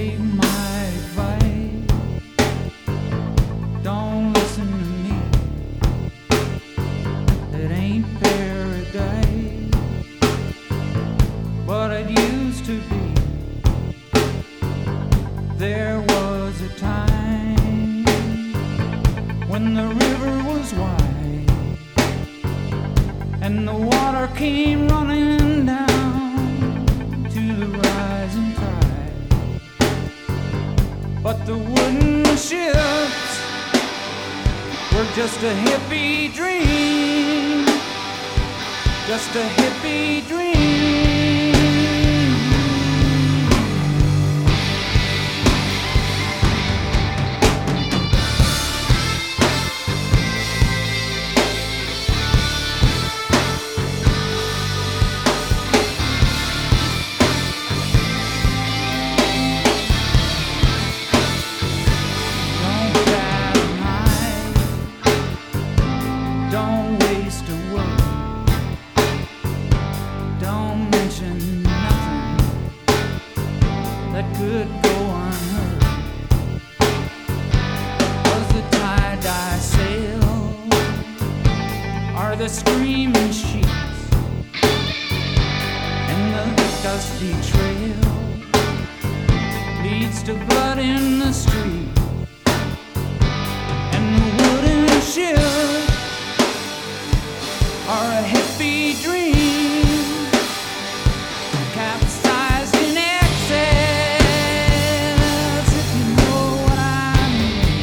take my advice. Don't listen to me. It ain't paradise, but it used to be. There was a time when the river was wide and the water came running down to the rising tide. But the wooden ships were just a hippie dream, just a hippie dream. Don't waste a word. Don't mention nothing that could go unheard. 'Cause the tie-dye sail are the screaming sheets, and the dusty trail leads to blood in the street, and the wooden ships are a hippie dream, capsized in excess, if you know what I mean.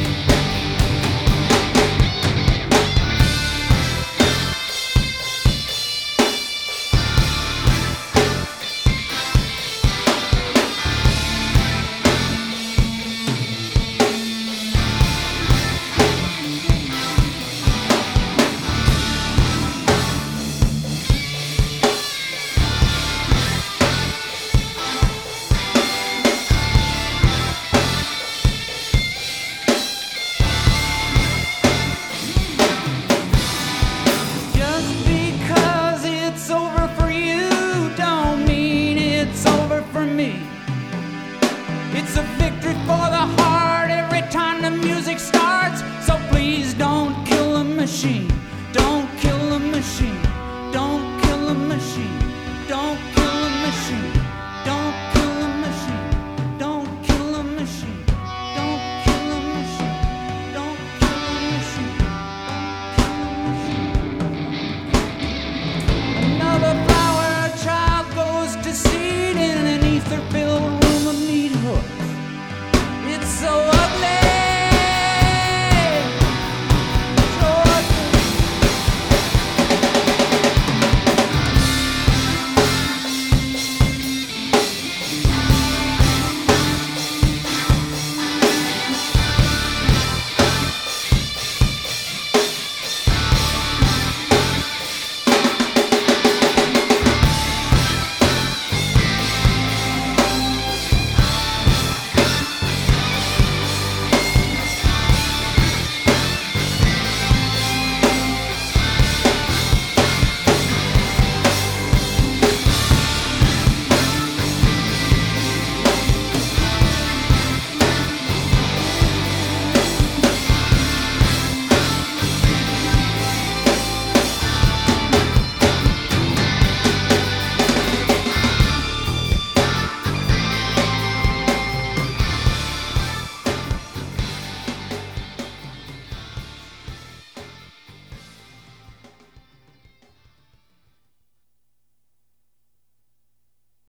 It's a victory for the heart.